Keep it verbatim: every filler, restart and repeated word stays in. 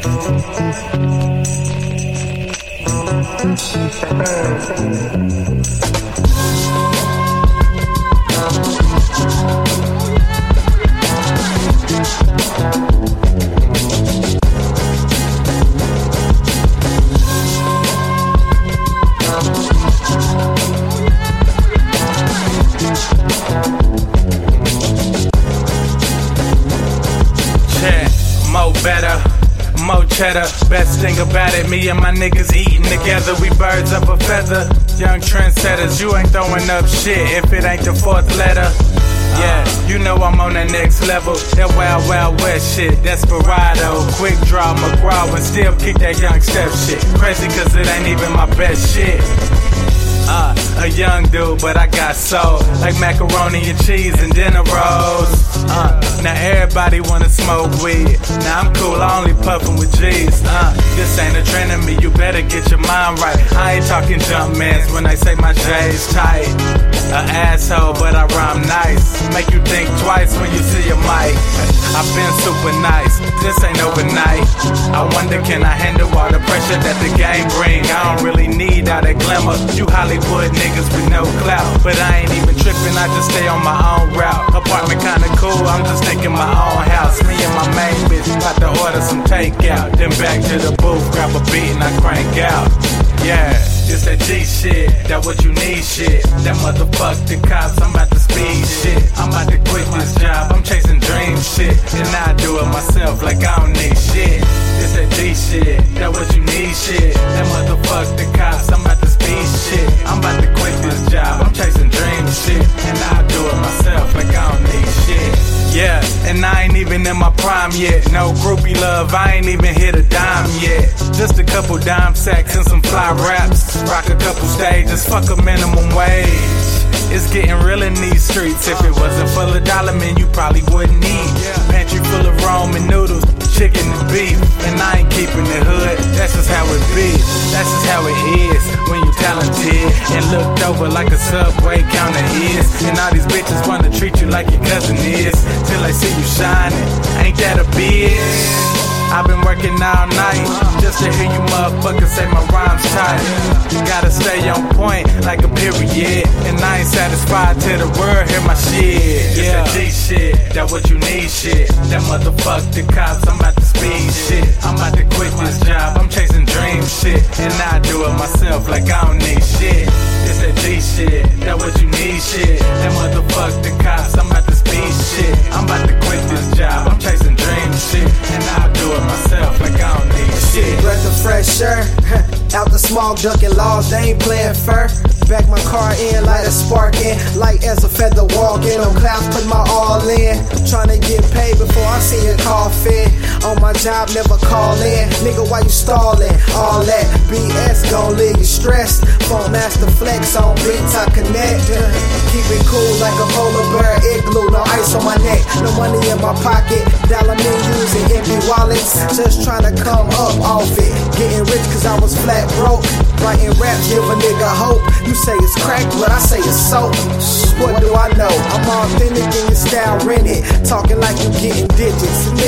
Mo better, mo cheddar. Best thing about it, me and my niggas eating together. We birds of a feather. Young trendsetters, you ain't throwing up shit if it ain't the fourth letter. Yeah, you know I'm on that next level. That wild, wild west shit, desperado. Quick draw McGraw and still kick that young step shit. Crazy cause it ain't even my best shit. Uh, a young dude, but I got soul. Like macaroni and cheese and dinner rolls. Uh, now everybody wanna smoke weed. Now I'm cool, I only puffin' with G's. Uh, this ain't a trend to me, you better get your mind right. I ain't talking jump mans when I say my J's tight. A asshole, but I rhyme nice. Make you think twice when you see a mic. I've been super nice, this ain't overnight. I wonder can I handle all the pressure that the game bring. I don't really need all that glamour. You Hollywood niggas with no clout, but I ain't even tripping, I just stay on my own route. Apartment kinda cool, I'm just thinking my own house. Me and my main bitch about to order some takeout. Then back to the booth, grab a beat and I crank out. Yeah, it's that G shit, that what you need shit. That motherfuck the cops, I'm about to speed shit. I'm about to quit this job, I'm chasing dream shit. And I do it myself like I don't need shit. It's that G shit, that what you need shit. That motherfuck the cops, I'm about to speed shit. I'm about to quit this job, I'm chasing dream shit. And I do it myself like I don't need shit. Yeah, and I ain't even in my prime yet. No groupie love, I ain't even hit a dime yet. Just a couple dime sacks and some fly raps. Rock a couple stages, fuck a minimum wage. It's getting real in these streets. If it wasn't for the dollar, man, you probably wouldn't eat. Pantry full of ramen noodles, chicken and beef. And I ain't keeping it hood, that's just how it be. That's just how it is when you talented and looked over like a Subway counter is. And all these bitches wanna treat you like your cousin is, till they see you shining. Ain't that a bitch? I've been working all night just to hear you motherfuckers say my rhymes tight. Gotta stay on point like a period. And I ain't satisfied till the world hear my shit. Yeah, it's that G shit, that what you need shit. That motherfuck the cops, I'm about to speed shit. I'm about to quit this job, I'm chasing dream shit. And I do it myself like I don't need shit. It's that G shit, that what you need shit. That motherfuck the cops, I'm about to speed shit. I'm about to quit this job, I'm chasing dream shit. And I do it myself like I don't need shit. Breath of fresh air, out the small ducking laws, they ain't playing fair. Back my car in, light a spark in, light as a feather walking. On clouds, put my all in. Tryna get paid before I see a coffin. On my job, never call in. Nigga, why you stalling? All that B S gon' leave you stressed. Phone master flex on beats, I connect. Keep it cool like a polar bear igloo. No ice on my neck, no money in my pocket. Dollar menus and empty wallets. Just tryna come up off it. Getting rich cause I was flat broke. Writing raps, give a nigga hope. You say it's crack, but I say it's soap. What do I know? I'm authentic in your style rented. Talking like you getting digits.